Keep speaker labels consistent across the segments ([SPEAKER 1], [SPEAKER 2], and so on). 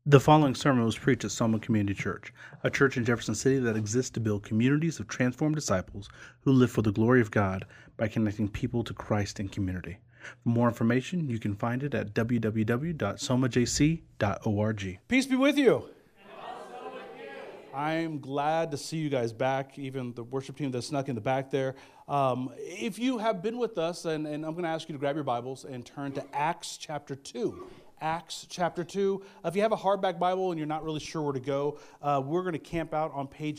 [SPEAKER 1] The following sermon was preached at Soma Community Church, a church in Jefferson City that exists to build communities of transformed disciples who live for the glory of God by connecting people to Christ in community. For more information, you can find it at www.somajc.org.
[SPEAKER 2] Peace be with you. I'm glad to see you guys back, even the worship team that snuck in the back there. If you have been with us, and I'm going to ask you to grab your Bibles and turn to Acts chapter 2. Acts chapter 2. If you have a hardback Bible and you're not really sure where to go, we're going to camp out on page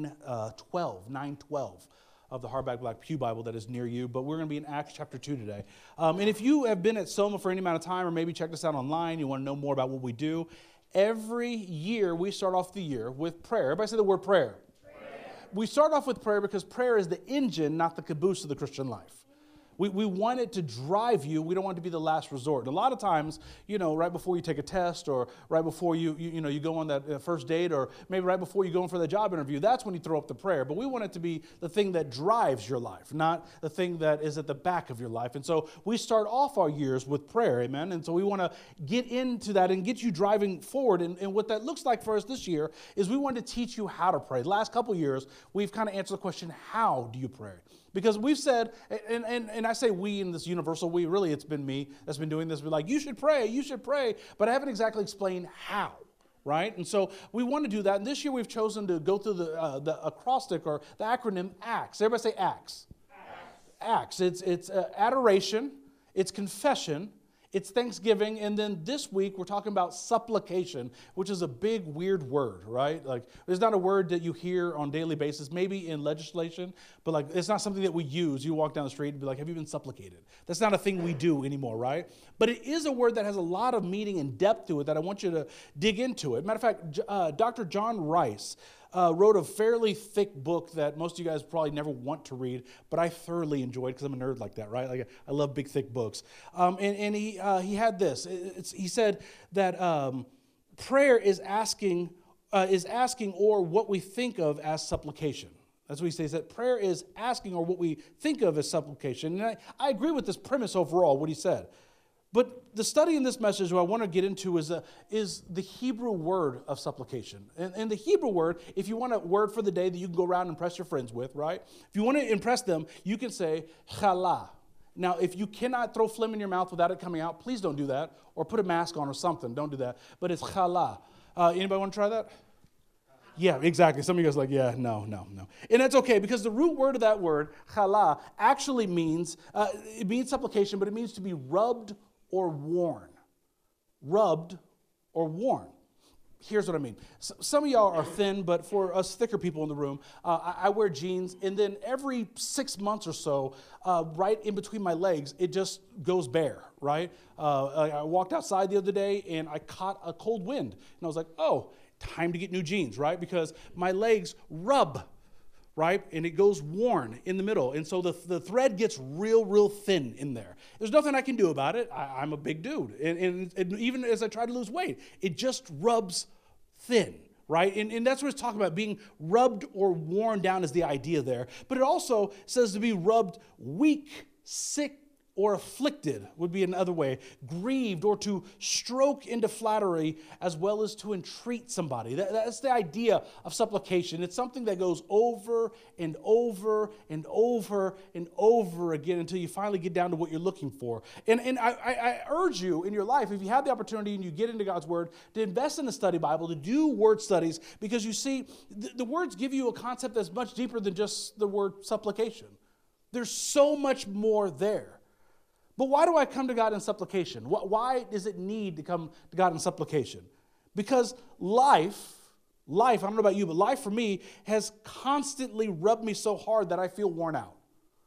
[SPEAKER 2] 912 of the hardback Black Pew Bible that is near you, but we're going to be in Acts chapter 2 today. And if you have been at Soma for any amount of time, or maybe checked us out online, you want to know more about what we do, every year we start off the year with prayer. Everybody say the word prayer. We start off with prayer because prayer is the engine, not the caboose of the Christian life. We want it to drive you. We don't want it to be the last resort. And a lot of times, right before you take a test, or right before you go on that first date, or maybe right before you go in for the job interview, that's when you throw up the prayer. But we want it to be the thing that drives your life, not the thing that is at the back of your life. And so we start off our years with prayer, amen? And so we want to get into that and get you driving forward. And what that looks like for us this year is we want to teach you how to pray. The last couple of years, we've kind of answered the question, how do you pray? Because we've said, and I say we in this universal we, really it's been me that's been doing this. We're like, you should pray, but I haven't exactly explained how, right? And so we want to do that. And this year we've chosen to go through the acrostic, or the acronym ACTS. Everybody say ACTS. ACTS. It's adoration, it's confession, it's thanksgiving, and then this week we're talking about supplication, which is a big, weird word, right? Like, it's not a word that you hear on a daily basis, maybe in legislation, but like, it's not something that we use. You walk down the street and be like, have you been supplicated? That's not a thing we do anymore, right? But it is a word that has a lot of meaning and depth to it that I want you to dig into it. Matter of fact, Dr. John Rice wrote a fairly thick book that most of you guys probably never want to read, but I thoroughly enjoyed because I'm a nerd like that, right? Like, I love big, thick books. And he had this. He said that prayer is asking or what we think of as supplication. That's what he says, that prayer is asking or what we think of as supplication. And I agree with this premise overall, what he said. But the study in this message, what I want to get into is the Hebrew word of supplication. And the Hebrew word, if you want a word for the day that you can go around and impress your friends with, right? If you want to impress them, you can say challah. Now, if you cannot throw phlegm in your mouth without it coming out, please don't do that. Or put a mask on or something. Don't do that. But it's challah. Anybody want to try that? Yeah, exactly. Some of you guys are like, yeah, no. And that's okay, because the root word of that word, challah, actually means, it means supplication, but it means to be rubbed or worn. Rubbed or worn. Here's what I mean. Some of y'all are thin, but for us thicker people in the room, I wear jeans, and then every 6 months or so, right in between my legs, it just goes bare, right? I walked outside the other day, and I caught a cold wind. And I was like, oh, time to get new jeans, right? Because my legs rub, right? And it goes worn in the middle. And so the thread gets real thin in there. There's nothing I can do about it. I'm a big dude. And even as I try to lose weight, it just rubs thin, right? And that's what it's talking about. Being rubbed or worn down is the idea there. But it also says to be rubbed weak, sick, or afflicted would be another way, grieved, or to stroke into flattery, as well as to entreat somebody. That's the idea of supplication. It's something that goes over and over and over and over again until you finally get down to what you're looking for. And I urge you in your life, if you have the opportunity and you get into God's Word, to invest in a study Bible, to do word studies, because you see, the words give you a concept that's much deeper than just the word supplication. There's so much more there. But why do I come to God in supplication? Why does it need to come to God in supplication? Because life, I don't know about you, but life for me has constantly rubbed me so hard that I feel worn out.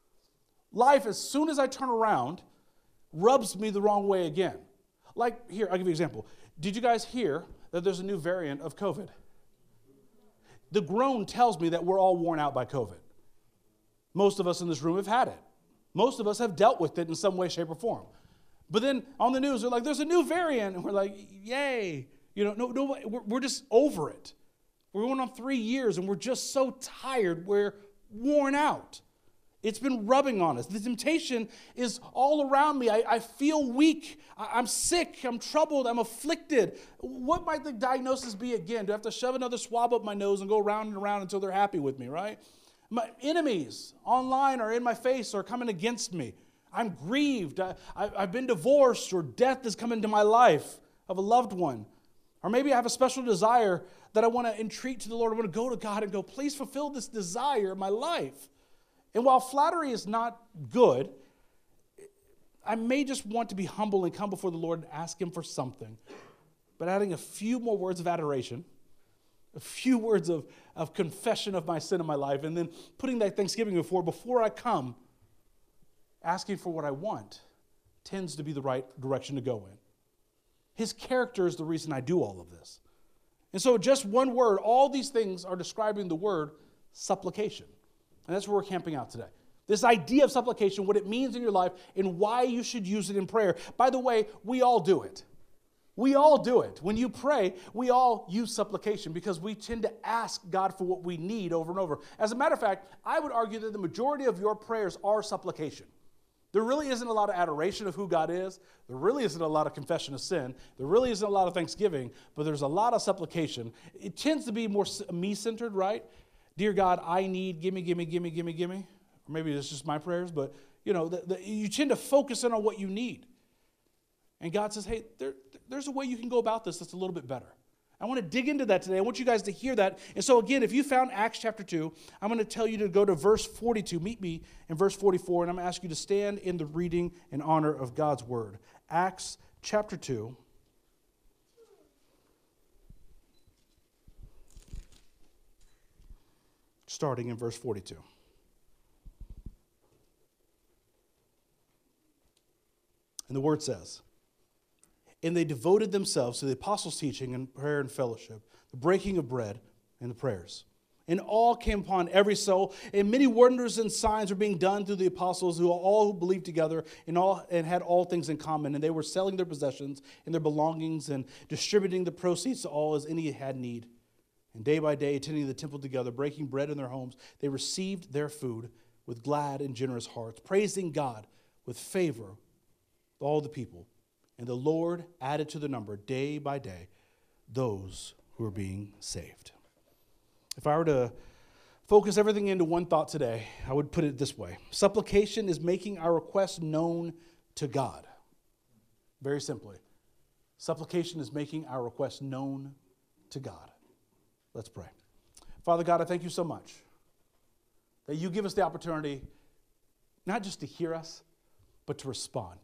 [SPEAKER 2] Life, as soon as I turn around, rubs me the wrong way again. Like, here, I'll give you an example. Did you guys hear that there's a new variant of COVID? The groan tells me that we're all worn out by COVID. Most of us in this room have had it. Most of us have dealt with it in some way, shape, or form. But then on the news, they're like, there's a new variant. And we're like, yay. We're just over it. We're going on 3 years, and we're just so tired. We're worn out. It's been rubbing on us. The temptation is all around me. I feel weak. I'm sick. I'm troubled. I'm afflicted. What might the diagnosis be again? Do I have to shove another swab up my nose and go round and around until they're happy with me, right? My enemies online are in my face or coming against me. I'm grieved. I've been divorced, or death has come into my life of a loved one. Or maybe I have a special desire that I want to entreat to the Lord. I want to go to God and go, please fulfill this desire in my life. And while flattery is not good, I may just want to be humble and come before the Lord and ask Him for something. But adding a few more words of adoration, a few words of confession of my sin in my life, and then putting that thanksgiving before I come, asking for what I want, tends to be the right direction to go in. His character is the reason I do all of this. And so just one word, all these things are describing the word supplication. And that's where we're camping out today. This idea of supplication, what it means in your life, and why you should use it in prayer. By the way, we all do it. We all do it. When you pray, we all use supplication because we tend to ask God for what we need over and over. As a matter of fact, I would argue that the majority of your prayers are supplication. There really isn't a lot of adoration of who God is. There really isn't a lot of confession of sin. There really isn't a lot of thanksgiving, but there's a lot of supplication. It tends to be more me-centered, right? Dear God, I need, give me. Or maybe it's just my prayers, but you tend to focus in on what you need. And God says, hey, there's a way you can go about this that's a little bit better. I want to dig into that today. I want you guys to hear that. And so again, if you found Acts chapter 2, I'm going to tell you to go to verse 42. Meet me in verse 44, and I'm going to ask you to stand in the reading and honor of God's word. Acts chapter 2. Starting in verse 42. And the word says, and they devoted themselves to the apostles' teaching and prayer and fellowship, the breaking of bread and the prayers. And all came upon every soul, and many wonders and signs were being done through the apostles, who believed together and had all things in common. And they were selling their possessions and their belongings and distributing the proceeds to all as any had need. And day by day, attending the temple together, breaking bread in their homes, they received their food with glad and generous hearts, praising God with favor of all the people. And the Lord added to the number day by day those who were being saved. If I were to focus everything into one thought today, I would put it this way. Supplication is making our requests known to God. Very simply. Supplication is making our requests known to God. Let's pray. Father God, I thank you so much that you give us the opportunity not just to hear us, but to respond.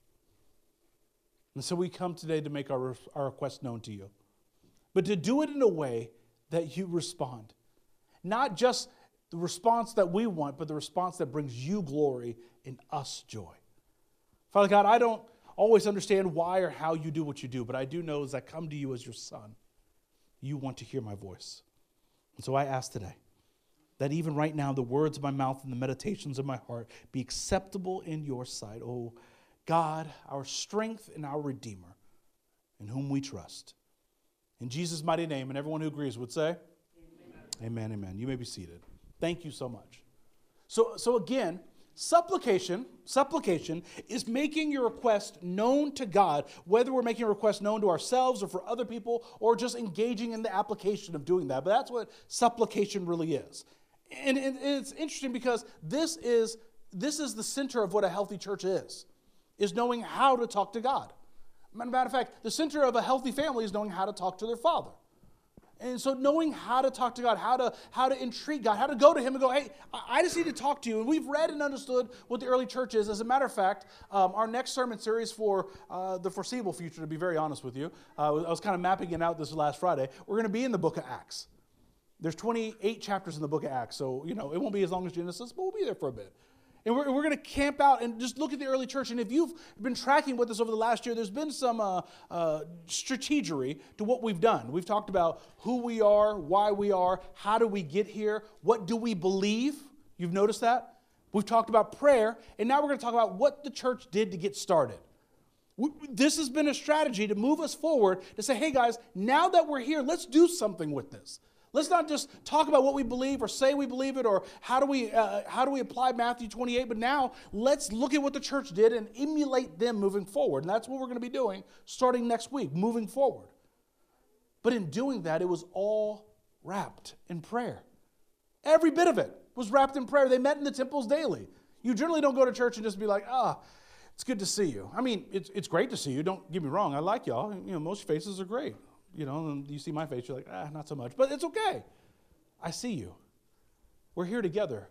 [SPEAKER 2] And so we come today to make our request known to you, but to do it in a way that you respond. Not just the response that we want, but the response that brings you glory and us joy. Father God, I don't always understand why or how you do what you do, but I do know as I come to you as your son, you want to hear my voice. And so I ask today that even right now, the words of my mouth and the meditations of my heart be acceptable in your sight, oh God, our strength and our Redeemer, in whom we trust. In Jesus' mighty name, and everyone who agrees would say, amen, amen. You may be seated. Thank you so much. So again, supplication is making your request known to God, whether we're making a request known to ourselves or for other people, or just engaging in the application of doing that. But that's what supplication really is. And it's interesting because this is the center of what a healthy church is knowing how to talk to God. Matter of fact, the center of a healthy family is knowing how to talk to their father. And so knowing how to talk to God, how to entreat God, how to go to him and go, hey, I just need to talk to you. And we've read and understood what the early church is. As a matter of fact, our next sermon series for the foreseeable future, to be very honest with you, I was kind of mapping it out this last Friday. We're going to be in the book of Acts. There's 28 chapters in the book of Acts, so it won't be as long as Genesis, but we'll be there for a bit. And we're going to camp out and just look at the early church. And if you've been tracking with us over the last year, there's been some strategery to what we've done. We've talked about who we are, why we are, how do we get here, what do we believe? You've noticed that? We've talked about prayer, and now we're going to talk about what the church did to get started. This has been a strategy to move us forward, to say, hey guys, now that we're here, let's do something with this. Let's not just talk about what we believe or say we believe it or how do we apply Matthew 28, but now let's look at what the church did and emulate them moving forward. And that's what we're going to be doing starting next week, moving forward. But in doing that, it was all wrapped in prayer. Every bit of it was wrapped in prayer. They met in the temples daily. You generally don't go to church and just be like, it's good to see you. I mean, it's great to see you. Don't get me wrong. I like y'all. Most faces are great. And you see my face, you're like, not so much. But it's okay. I see you. We're here together.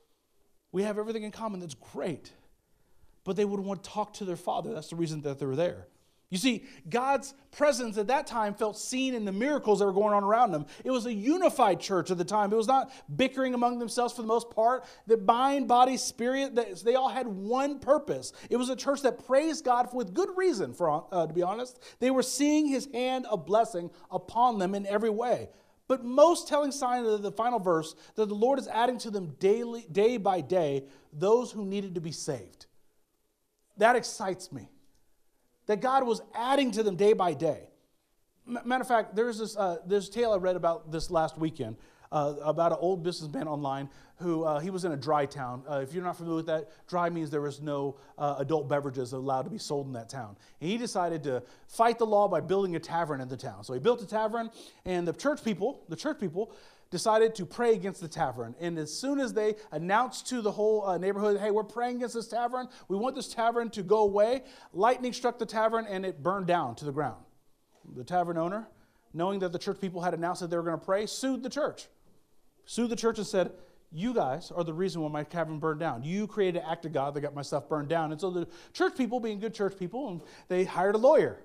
[SPEAKER 2] We have everything in common. That's great. But they would want to talk to their Father. That's the reason that they were there. You see, God's presence at that time felt seen in the miracles that were going on around them. It was a unified church at the time. It was not bickering among themselves for the most part. The mind, body, spirit, they all had one purpose. It was a church that praised God with good reason, to be honest. They were seeing his hand of blessing upon them in every way. But most telling sign of the final verse, that the Lord is adding to them daily, day by day, those who needed to be saved. That excites me. That God was adding to them day by day. Matter of fact, there's this tale I read about this last weekend about an old businessman online who he was in a dry town. If you're not familiar with that, dry means there was no adult beverages allowed to be sold in that town. And he decided to fight the law by building a tavern in the town. So he built a tavern, and the church people decided to pray against the tavern. And as soon as they announced to the whole neighborhood, hey, we're praying against this tavern, we want this tavern to go away, lightning struck the tavern and it burned down to the ground. The tavern owner, knowing that the church people had announced that they were going to pray, sued the church. Sued the church and said, you guys are the reason why my tavern burned down. You created an act of God that got my stuff burned down. And so the church people, being good church people, they hired a lawyer.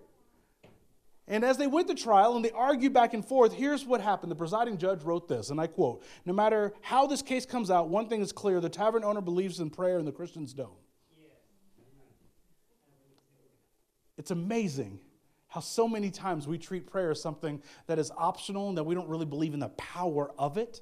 [SPEAKER 2] And as they went to trial and they argued back and forth, here's what happened. The presiding judge wrote this, and I quote, no matter how this case comes out, one thing is clear, the tavern owner believes in prayer and the Christians don't. It's amazing how so many times we treat prayer as something that is optional and that we don't really believe in the power of it.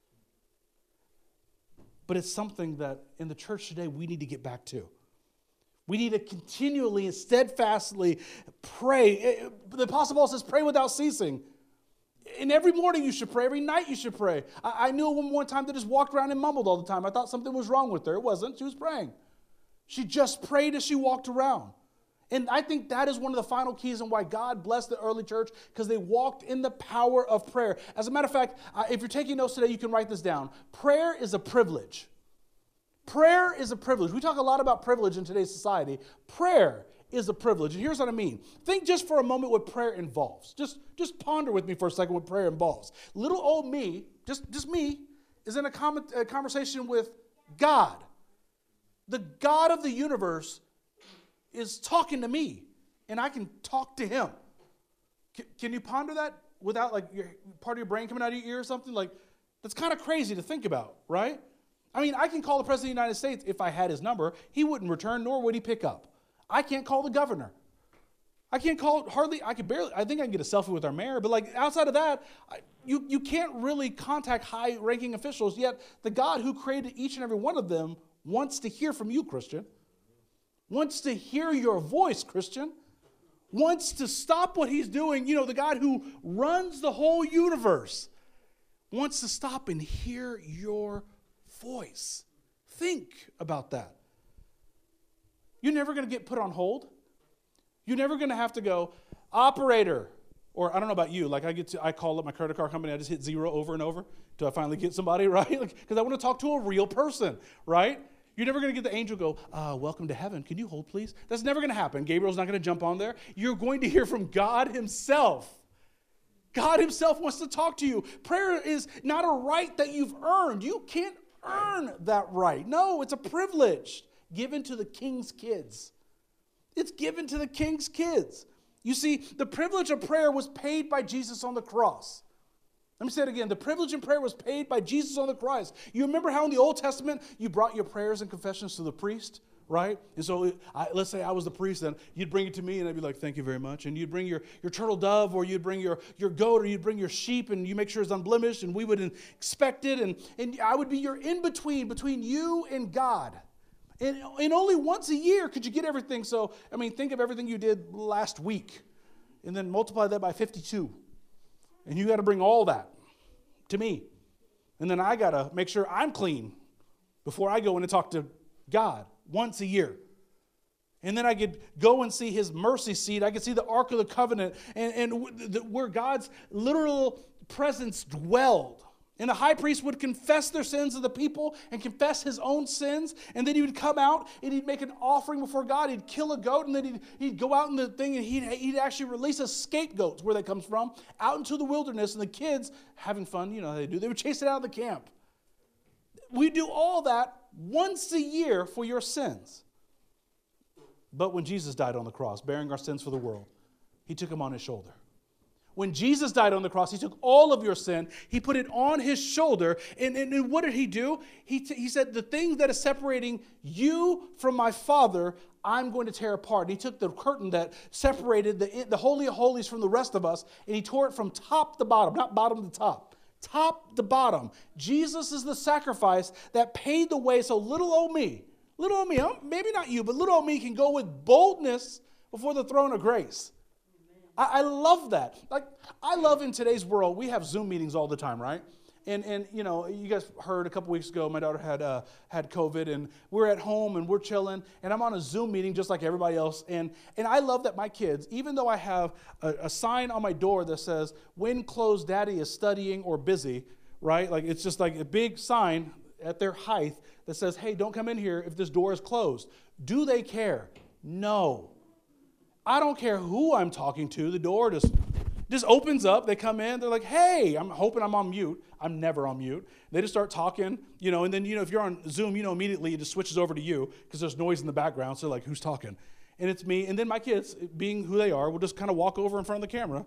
[SPEAKER 2] But it's something that in the church today we need to get back to. We need to continually and steadfastly pray. The Apostle Paul says, pray without ceasing. And every morning you should pray. Every night you should pray. I knew one time that just walked around and mumbled all the time. I thought something was wrong with her. It wasn't. She was praying. She just prayed as she walked around. And I think that is one of the final keys on why God blessed the early church, because they walked in the power of prayer. As a matter of fact, if you're taking notes today, you can write this down. Prayer is a privilege. Prayer is a privilege. We talk a lot about privilege in today's society. Prayer is a privilege. And here's what I mean. Think just for a moment what prayer involves. Just ponder with me for a second what prayer involves. Little old me, just me, is in a conversation with God. The God of the universe is talking to me, and I can talk to him. Can you ponder that without part of your brain coming out of your ear or something? That's kind of crazy to think about, right? I mean, I can call the President of the United States if I had his number. He wouldn't return, nor would he pick up. I can't call the governor. I can't call I think I can get a selfie with our mayor, but outside of that, you can't really contact high-ranking officials, yet the God who created each and every one of them wants to hear from you, Christian. Wants to hear your voice, Christian. Wants to stop what he's doing. The God who runs the whole universe wants to stop and hear your voice. Think about that. You're never going to get put on hold. You're never going to have to go, operator, or I don't know about you, I call up my credit card company, I just hit 0 over and over until I finally get somebody, right? Because I want to talk to a real person, right? You're never going to get the angel go, welcome to heaven. Can you hold, please? That's never going to happen. Gabriel's not going to jump on there. You're going to hear from God himself. God himself wants to talk to you. Prayer is not a right that you've earned. You can't earn that right. No, it's a privilege given to the king's kids. It's given to the king's kids. You see, the privilege of prayer was paid by Jesus on the cross. Let me say it again. The privilege in prayer was paid by Jesus on the cross. You remember how in the Old Testament you brought your prayers and confessions to the priest, right? And so let's say I was the priest, and you'd bring it to me, and I'd be like, thank you very much. And you'd bring your turtle dove, or you'd bring your goat, or you'd bring your sheep, and you make sure it's unblemished, and we would inspect it, and I would be your in-between between you and God. And only once a year could you get everything. So, think of everything you did last week, and then multiply that by 52. And you got to bring all that. to me. And then I got to make sure I'm clean before I go in and talk to God once a year. And then I could go and see his mercy seat. I could see the Ark of the Covenant and where God's literal presence dwelled. And the high priest would confess their sins of the people and confess his own sins. And then he would come out and he'd make an offering before God. He'd kill a goat, and then he'd go out in the thing and he'd actually release a scapegoat, where that comes from, out into the wilderness. And the kids, having fun, you know how they do, they would chase it out of the camp. We do all that once a year for your sins. But when Jesus died on the cross, bearing our sins for the world, he took them on his shoulder. When Jesus died on the cross, he took all of your sin, he put it on his shoulder, and what did he do? He said, the thing that is separating you from my Father, I'm going to tear apart. And he took the curtain that separated the Holy of Holies from the rest of us, and he tore it from top to bottom, not bottom to top. Top to bottom. Jesus is the sacrifice that paid the way so little old me, maybe not you, but little old me can go with boldness before the throne of grace. I love that. Like, I love in today's world, we have Zoom meetings all the time, right? And you know, you guys heard a couple weeks ago, my daughter had COVID, and we're at home and we're chilling, and I'm on a Zoom meeting just like everybody else. And I love that my kids, even though I have a sign on my door that says, when closed, daddy is studying or busy, right? Like, it's just like a big sign at their height that says, hey, don't come in here if this door is closed. Do they care? No. I don't care who I'm talking to. The door just opens up. They come in. They're like, hey, I'm hoping I'm on mute. I'm never on mute. They just start talking, you know, and then, you know, if you're on Zoom, you know, immediately it just switches over to you because there's noise in the background. So like, who's talking? And it's me. And then my kids, being who they are, will just kind of walk over in front of the camera.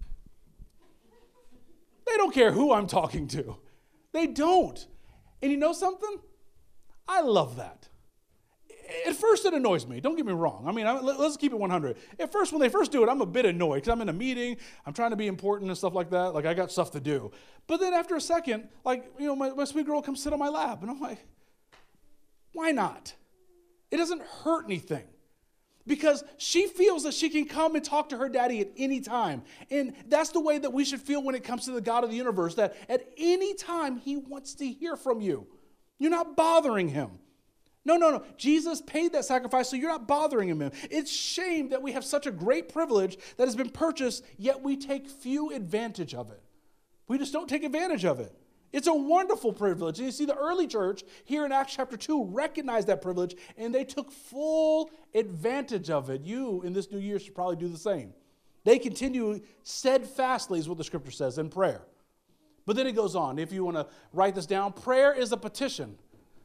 [SPEAKER 2] They don't care who I'm talking to. They don't. And you know something? I love that. At first, it annoys me. Don't get me wrong. I mean, let's keep it 100. At first, when they first do it, I'm a bit annoyed because I'm in a meeting. I'm trying to be important and stuff like that. Like, I got stuff to do. But then after a second, like, you know, my sweet girl comes sit on my lap. And I'm like, why not? It doesn't hurt anything. Because she feels that she can come and talk to her daddy at any time. And that's the way that we should feel when it comes to the God of the universe, that at any time, he wants to hear from you. You're not bothering him. No. Jesus paid that sacrifice, so you're not bothering him. It's shame that we have such a great privilege that has been purchased, yet we take few advantage of it. We just don't take advantage of it. It's a wonderful privilege. And you see, the early church here in Acts chapter 2 recognized that privilege, and they took full advantage of it. You, in this new year, should probably do the same. They continue steadfastly, is what the scripture says, in prayer. But then it goes on. If you want to write this down, prayer is a petition.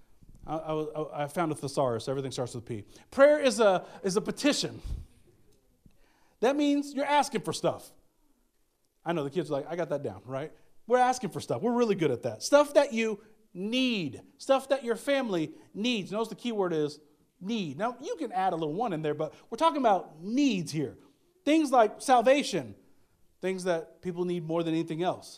[SPEAKER 2] I found a thesaurus, so everything starts with P. Prayer is a petition. That means you're asking for stuff. I know the kids are like, I got that down, right? We're asking for stuff. We're really good at that. Stuff that you need. Stuff that your family needs. Notice the key word is need. Now, you can add a little one in there, but we're talking about needs here. Things like salvation. Things that people need more than anything else.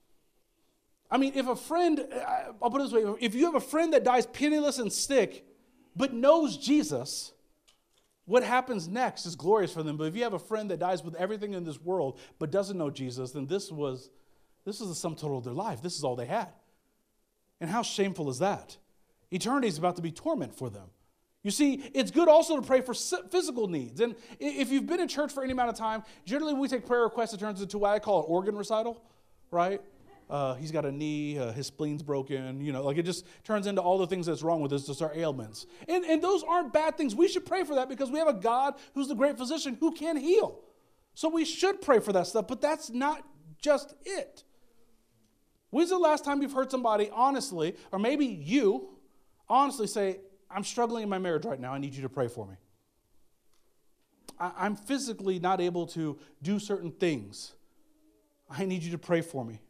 [SPEAKER 2] I mean, if a friend, I'll put it this way, if you have a friend that dies penniless and sick, but knows Jesus, what happens next is glorious for them. But if you have a friend that dies with everything in this world, but doesn't know Jesus, then this was the sum total of their life. This is all they had. And how shameful is that? Eternity is about to be torment for them. You see, it's good also to pray for physical needs. And if you've been in church for any amount of time, generally we take prayer requests, it turns into what I call an organ recital, right? He's got a knee, his spleen's broken, you know, like it just turns into all the things that's wrong with us, just our ailments. And those aren't bad things. We should pray for that because we have a God who's the great physician who can heal. So we should pray for that stuff, but that's not just it. When's the last time you've heard somebody honestly, or maybe you honestly say, I'm struggling in my marriage right now, I need you to pray for me. I'm physically not able to do certain things. I need you to pray for me.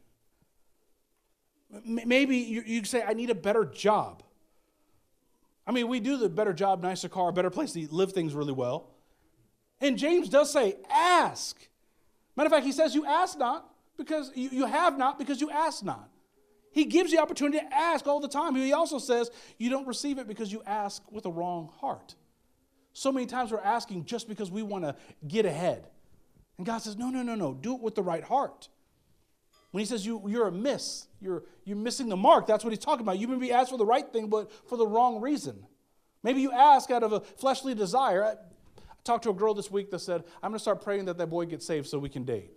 [SPEAKER 2] Maybe you say, I need a better job. I mean, we do the better job, nicer car, better place to live things really well. And James does say, ask. Matter of fact, he says you ask not because you have not because you ask not. He gives you the opportunity to ask all the time. He also says you don't receive it because you ask with a wrong heart. So many times we're asking just because we want to get ahead. And God says, no. Do it with the right heart. When he says you're a miss, you're missing the mark, that's what he's talking about. You may be asked for the right thing, but for the wrong reason. Maybe you ask out of a fleshly desire. I talked to a girl this week that said, I'm going to start praying that boy gets saved so we can date.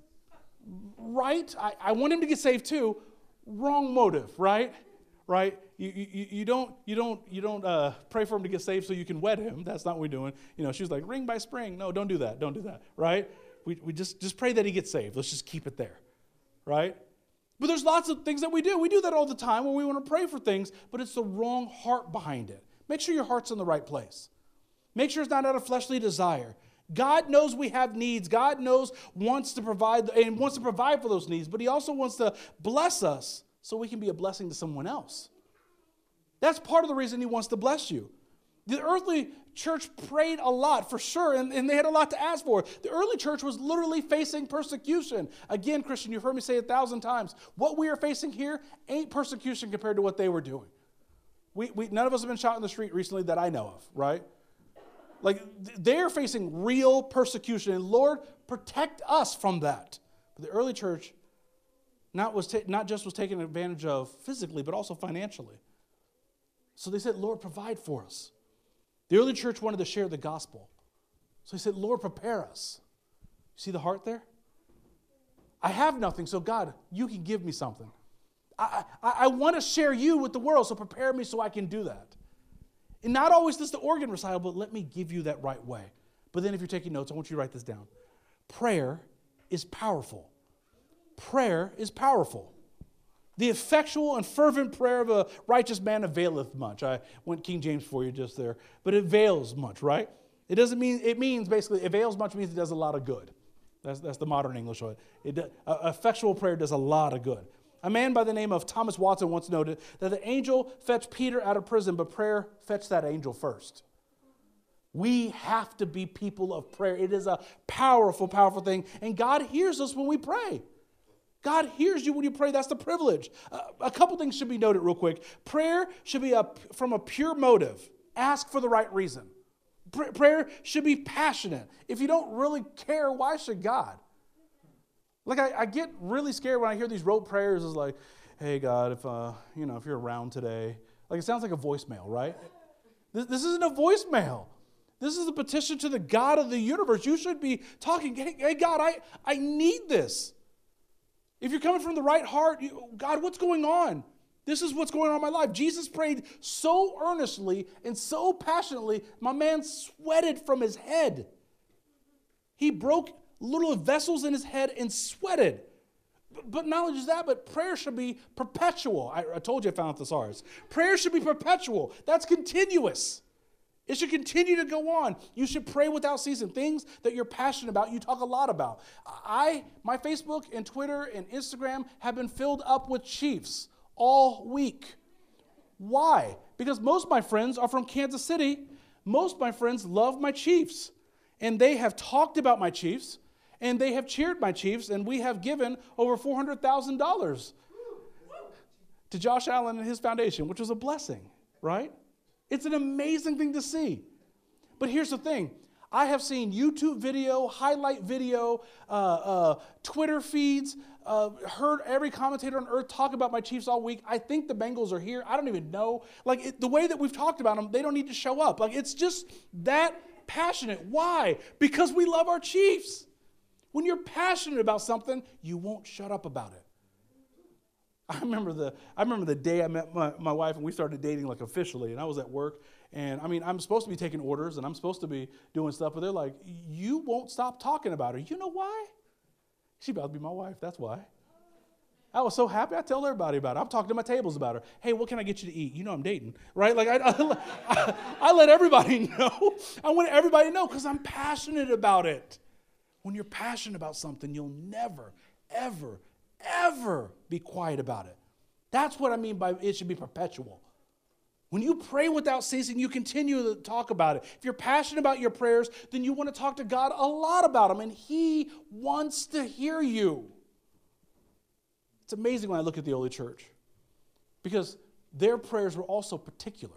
[SPEAKER 2] Right? I want him to get saved too. Wrong motive, right? Right? You don't pray for him to get saved so you can wed him. That's not what we're doing. She was like, ring by spring. No, don't do that. Don't do that. Right? We just pray that he gets saved. Let's just keep it there. Right? But there's lots of things that we do. We do that all the time when we want to pray for things, but it's the wrong heart behind it. Make sure your heart's in the right place. Make sure it's not out of fleshly desire. God knows we have needs. God wants to provide for those needs, but he also wants to bless us so we can be a blessing to someone else. That's part of the reason he wants to bless you. The earthly church prayed a lot, for sure, and they had a lot to ask for. The early church was literally facing persecution. Again, Christian, you've heard me say 1,000 times, what we are facing here ain't persecution compared to what they were doing. None of us have been shot in the street recently that I know of, right? Like, they're facing real persecution, and Lord, protect us from that. But the early church not just was taken advantage of physically, but also financially. So they said, Lord, provide for us. The early church wanted to share the gospel. So he said, Lord, prepare us. See the heart there? I have nothing, so God, you can give me something. I want to share you with the world, so prepare me so I can do that. And not always this the organ recital, but let me give you that right way. But then if you're taking notes, I want you to write this down. Prayer is powerful. Prayer is powerful. The effectual and fervent prayer of a righteous man availeth much. I went King James for you just there. But it avails much, right? It means basically, avails much means it does a lot of good. That's the modern English of it. Effectual prayer does a lot of good. A man by the name of Thomas Watson once noted that the angel fetched Peter out of prison, but prayer fetched that angel first. We have to be people of prayer. It is a powerful, powerful thing. And God hears us when we pray. God hears you when you pray. That's the privilege. A couple things should be noted real quick. Prayer should be from a pure motive. Ask for the right reason. Prayer should be passionate. If you don't really care, why should God? Like, I get really scared when I hear these rote prayers. It's like, hey, God, if you're around today. Like, it sounds like a voicemail, right? This isn't a voicemail. This is a petition to the God of the universe. You should be talking, hey God, I need this. If you're coming from the right heart, God, what's going on? This is what's going on in my life. Jesus prayed so earnestly and so passionately, my man sweated from his head. He broke little vessels in his head and sweated. But not only just that, but prayer should be perpetual. I told you I found out the thesaurus. Prayer should be perpetual. That's continuous. It should continue to go on. You should pray without ceasing. Things that you're passionate about, you talk a lot about. My Facebook and Twitter and Instagram have been filled up with Chiefs all week. Why? Because most of my friends are from Kansas City. Most of my friends love my Chiefs. And they have talked about my Chiefs. And they have cheered my Chiefs. And we have given over $400,000 to Josh Allen and his foundation, which was a blessing, right? It's an amazing thing to see. But here's the thing. I have seen YouTube video, highlight video, Twitter feeds, heard every commentator on earth talk about my Chiefs all week. I think the Bengals are here. I don't even know. Like, the way that we've talked about them, they don't need to show up. Like, it's just that passionate. Why? Because we love our Chiefs. When you're passionate about something, you won't shut up about it. I remember the day I met my wife and we started dating like officially, and I was at work, and I mean, I'm supposed to be taking orders and I'm supposed to be doing stuff, but they're like, you won't stop talking about her. You know why? She's about to be my wife, that's why. I was so happy. I tell everybody about it. I'm talking to my tables about her. Hey, what can I get you to eat? You know I'm dating, right? Like, I let everybody know. I want everybody to know because I'm passionate about it. When you're passionate about something, you'll never, ever, ever be quiet about it. That's what I mean by it should be perpetual. When you pray without ceasing, you continue to talk about it. If you're passionate about your prayers, then you want to talk to God a lot about them, and He wants to hear you. It's amazing when I look at the early church because their prayers were also particular.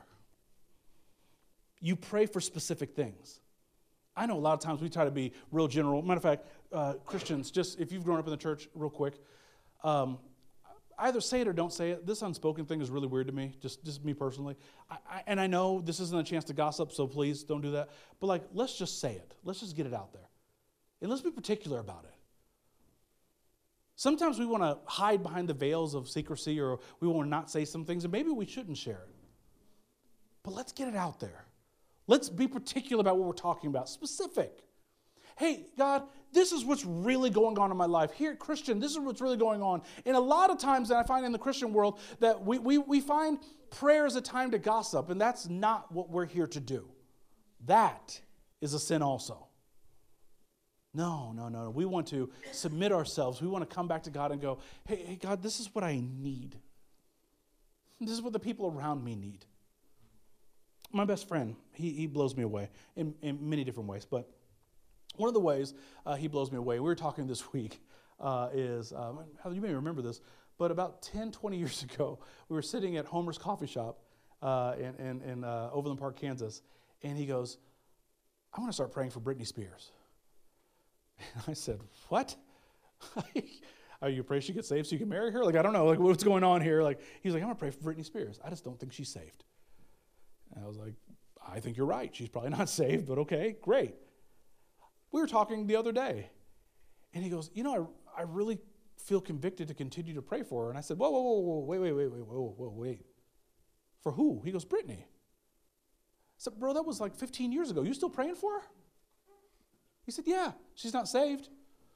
[SPEAKER 2] You pray for specific things. I know a lot of times we try to be real general. Matter of fact, Christians, just if you've grown up in the church, real quick, Either say it or don't say it. This unspoken thing is really weird to me, just me personally. And I know this isn't a chance to gossip, so please don't do that. But like, let's just say it. Let's just get it out there. And let's be particular about it. Sometimes we want to hide behind the veils of secrecy, or we want to not say some things, and maybe we shouldn't share it. But let's get it out there. Let's be particular about what we're talking about, specific. Hey, God, this is what's really going on in my life. Here, Christian, this is what's really going on. And a lot of times that I find in the Christian world that we find prayer as a time to gossip, and that's not what we're here to do. That is a sin also. No. We want to submit ourselves. We want to come back to God and go, hey, God, this is what I need. This is what the people around me need. My best friend, he blows me away in many different ways. But one of the ways he blows me away, we were talking this week, is, you may remember this, but about 10, 20 years ago, we were sitting at Homer's Coffee Shop in Overland Park, Kansas, and he goes, I want to start praying for Britney Spears. And I said, what? Are you praying she gets saved so you can marry her? Like, I don't know, like, what's going on here? Like, he's like, I'm going to pray for Britney Spears. I just don't think she's saved. And I was like, I think you're right. She's probably not saved, but okay, great. We were talking the other day, and he goes, I really feel convicted to continue to pray for her. And I said, whoa, wait. For who? He goes, Britney. I said, bro, that was like 15 years ago. You still praying for her? He said, yeah, she's not saved.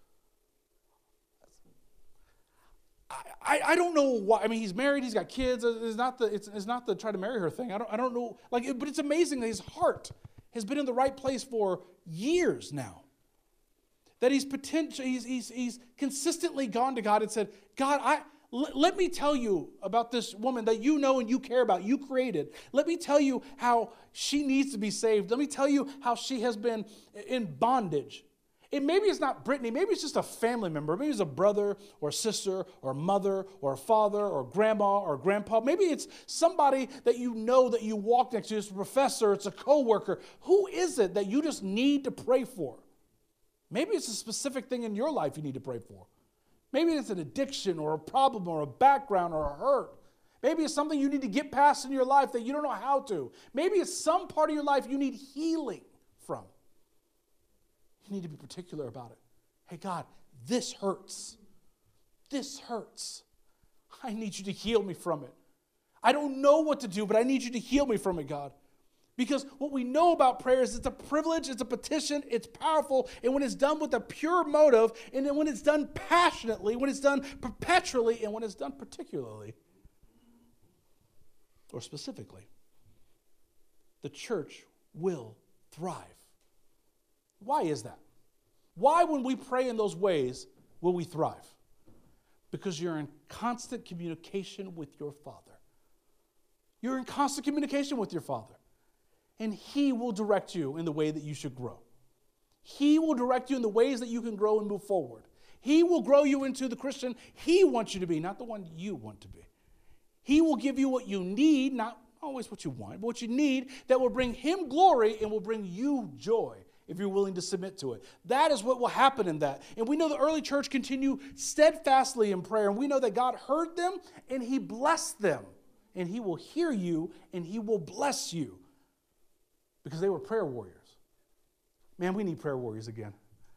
[SPEAKER 2] I don't know why. I mean, he's married, he's got kids. It's not the try to marry her thing. I don't know. But it's amazing that his heart has been in the right place for years now. That he's consistently gone to God and said, God, let me tell you about this woman that you know and you care about, you created. Let me tell you how she needs to be saved. Let me tell you how she has been in bondage. And maybe it's not Britney, maybe it's just a family member. Maybe it's a brother or a sister or a mother or a father or grandma or grandpa. Maybe it's somebody that you know that you walk next to. It's a professor, it's a coworker. Who is it that you just need to pray for? Maybe it's a specific thing in your life you need to pray for. Maybe it's an addiction or a problem or a background or a hurt. Maybe it's something you need to get past in your life that you don't know how to. Maybe it's some part of your life you need healing from. You need to be particular about it. Hey, God, this hurts. This hurts. I need you to heal me from it. I don't know what to do, but I need you to heal me from it, God. Because what we know about prayer is it's a privilege, it's a petition, it's powerful, and when it's done with a pure motive, and then when it's done passionately, when it's done perpetually, and when it's done particularly, or specifically, the church will thrive. Why is that? Why, when we pray in those ways, will we thrive? Because you're in constant communication with your Father. You're in constant communication with your Father. And He will direct you in the way that you should grow. He will direct you in the ways that you can grow and move forward. He will grow you into the Christian He wants you to be, not the one you want to be. He will give you what you need, not always what you want, but what you need that will bring Him glory and will bring you joy if you're willing to submit to it. That is what will happen in that. And we know the early church continued steadfastly in prayer, and we know that God heard them and He blessed them. And He will hear you and He will bless you because they were prayer warriors. Man, we need prayer warriors again.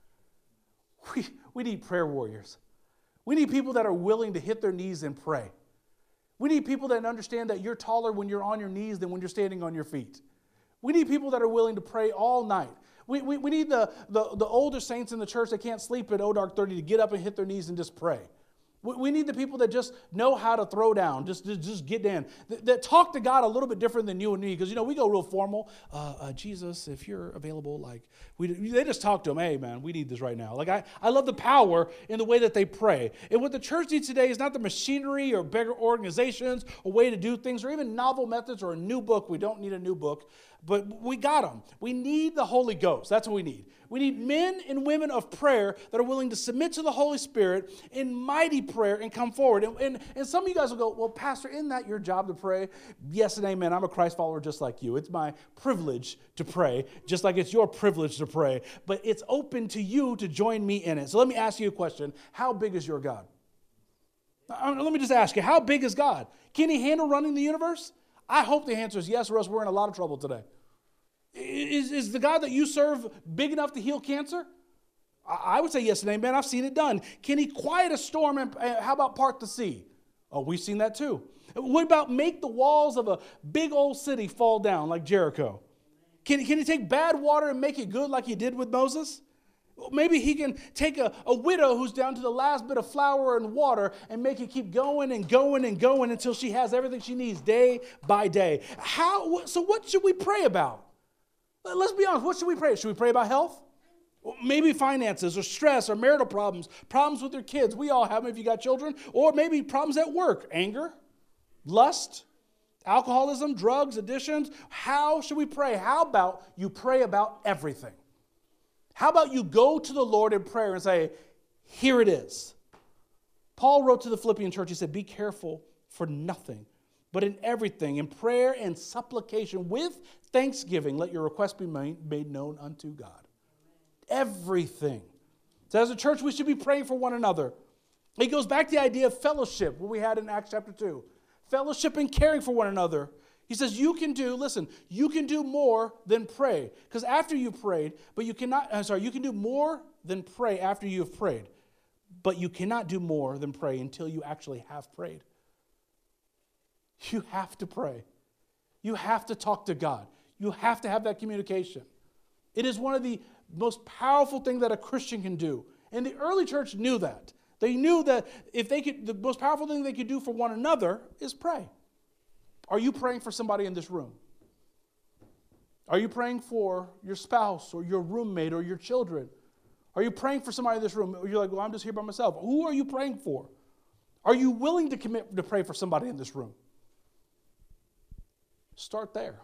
[SPEAKER 2] We need prayer warriors. We need people that are willing to hit their knees and pray. We need people that understand that you're taller when you're on your knees than when you're standing on your feet. We need people that are willing to pray all night. We need the older saints in the church that can't sleep at dark 30 to get up and hit their knees and just pray. We need the people that just know how to throw down, just get in, that talk to God a little bit different than you and me, because we go real formal. Jesus, if you're available, they just talk to Him. Hey, man, we need this right now. I love the power in the way that they pray. And what the church needs today is not the machinery or bigger organizations or way to do things or even novel methods or a new book. We don't need a new book, but we got them. We need the Holy Ghost. That's what we need. We need men and women of prayer that are willing to submit to the Holy Spirit in mighty prayer and come forward. And some of you guys will go, well, Pastor, isn't that your job to pray? Yes and amen. I'm a Christ follower just like you. It's my privilege to pray, just like it's your privilege to pray. But it's open to you to join me in it. So let me ask you a question. How big is your God? Let me just ask you, how big is God? Can he handle running the universe? I hope the answer is yes, or else we're in a lot of trouble today. Is the God that you serve big enough to heal cancer? I would say yes and amen. I've seen it done. Can he quiet a storm, and how about part the sea? Oh, we've seen that too. What about make the walls of a big old city fall down like Jericho? Can he take bad water and make it good like he did with Moses? Maybe he can take a widow who's down to the last bit of flour and water and make it keep going and going and going until she has everything she needs day by day. So what should we pray about? Let's be honest. What should we pray? Should we pray about health? Maybe finances or stress or marital problems, problems with your kids. We all have them if you got children. Or maybe problems at work, anger, lust, alcoholism, drugs, addictions. How should we pray? How about you pray about everything? How about you go to the Lord in prayer and say, here it is. Paul wrote to the Philippian church, he said, be careful for nothing, but in everything, in prayer and supplication with thanksgiving, let your requests be made known unto God. Everything. So as a church, we should be praying for one another. It goes back to the idea of fellowship, what we had in Acts chapter 2. Fellowship and caring for one another. He says you can do more than pray. Because after you've prayed, you can do more than pray after you have prayed. But you cannot do more than pray until you actually have prayed. You have to pray. You have to talk to God. You have to have that communication. It is one of the most powerful things that a Christian can do. And the early church knew that. They knew that the most powerful thing they could do for one another is pray. Are you praying for somebody in this room? Are you praying for your spouse or your roommate or your children? Are you praying for somebody in this room? You're like, well, I'm just here by myself. Who are you praying for? Are you willing to commit to pray for somebody in this room? Start there.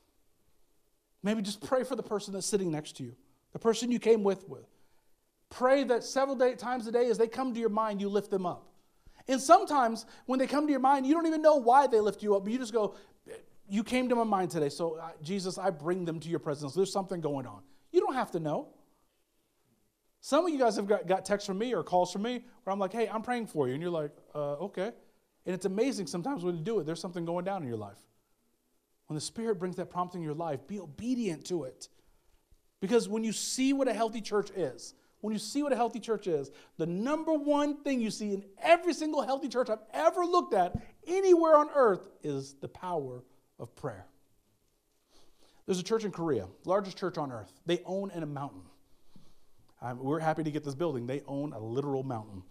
[SPEAKER 2] Maybe just pray for the person that's sitting next to you, the person you came with. Pray that several times a day as they come to your mind, you lift them up. And sometimes when they come to your mind, you don't even know why they lift you up, but you just go, you came to my mind today, so Jesus, I bring them to your presence. There's something going on. You don't have to know. Some of you guys have got texts from me or calls from me where I'm like, hey, I'm praying for you. And you're like, okay. And it's amazing sometimes when you do it, there's something going down in your life. When the Spirit brings that prompting in your life, be obedient to it. Because when you see what a healthy church is, the number one thing you see in every single healthy church I've ever looked at anywhere on earth is the power of prayer. There's a church in Korea, largest church on earth. They own a mountain. We're happy to get this building. They own a literal mountain.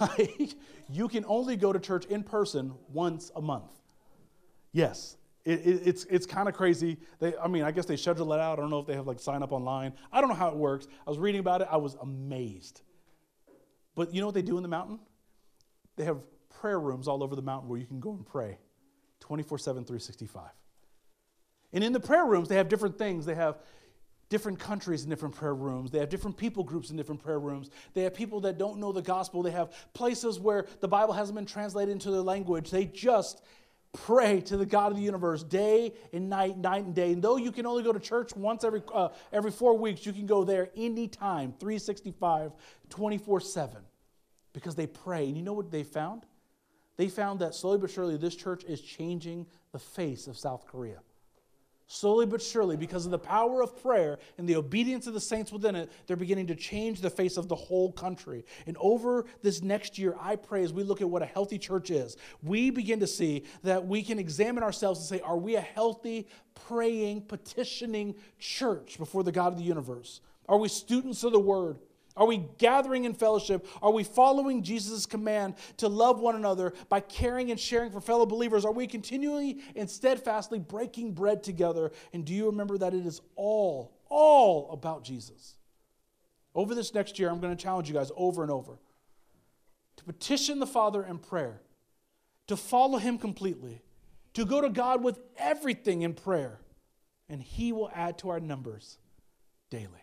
[SPEAKER 2] You can only go to church in person once a month. Yes. It's kind of crazy. I guess they schedule it out. I don't know if they have sign up online. I don't know how it works. I was reading about it. I was amazed. But you know what they do in the mountain? They have prayer rooms all over the mountain where you can go and pray 24/7, 365. And in the prayer rooms, they have different things. They have different countries in different prayer rooms. They have different people groups in different prayer rooms. They have people that don't know the gospel. They have places where the Bible hasn't been translated into their language. They just pray to the God of the universe day and night, night and day. And though you can only go to church once every 4 weeks, you can go there anytime, 365, 24/7, because they pray. And you know what they found? They found that slowly but surely this church is changing the face of South Korea. Slowly but surely, because of the power of prayer and the obedience of the saints within it, they're beginning to change the face of the whole country. And over this next year, I pray as we look at what a healthy church is, we begin to see that we can examine ourselves and say, are we a healthy, praying, petitioning church before the God of the universe? Are we students of the Word? Are we gathering in fellowship? Are we following Jesus' command to love one another by caring and sharing for fellow believers? Are we continually and steadfastly breaking bread together? And do you remember that it is all about Jesus? Over this next year, I'm going to challenge you guys over and over to petition the Father in prayer, to follow Him completely, to go to God with everything in prayer, and He will add to our numbers daily.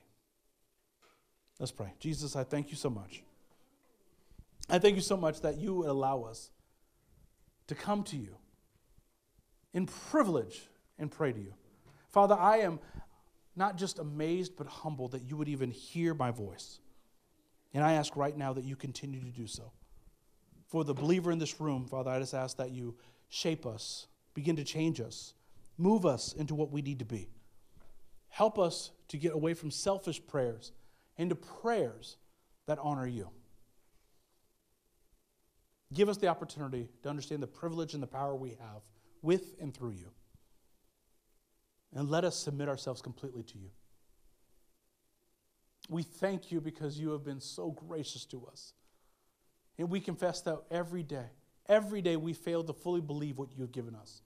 [SPEAKER 2] Let's pray. Jesus, I thank you so much. I thank you so much that you would allow us to come to you in privilege and pray to you. Father, I am not just amazed but humbled that you would even hear my voice. And I ask right now that you continue to do so. for the believer in this room, Father, I just ask that you shape us, begin to change us, move us into what we need to be. Help us to get away from selfish prayers into prayers that honor you. Give us the opportunity to understand the privilege and the power we have with and through you. And let us submit ourselves completely to you. We thank you because you have been so gracious to us. And we confess that every day we fail to fully believe what you have given us.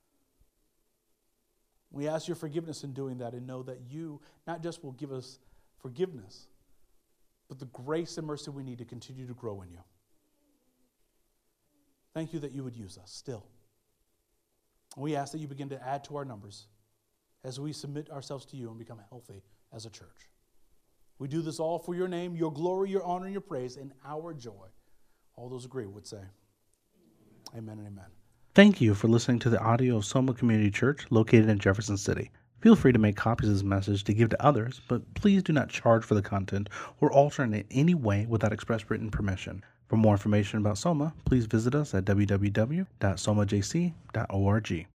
[SPEAKER 2] We ask your forgiveness in doing that and know that you not just will give us forgiveness, but the grace and mercy we need to continue to grow in you. Thank you that you would use us still. We ask that you begin to add to our numbers as we submit ourselves to you and become healthy as a church. We do this all for your name, your glory, your honor, and your praise, and our joy. All those agree would say, amen and amen.
[SPEAKER 1] Thank you for listening to the audio of Soma Community Church located in Jefferson City. Feel free to make copies of this message to give to others, but please do not charge for the content or alter it in any way without express written permission. For more information about Soma, please visit us at www.somajc.org.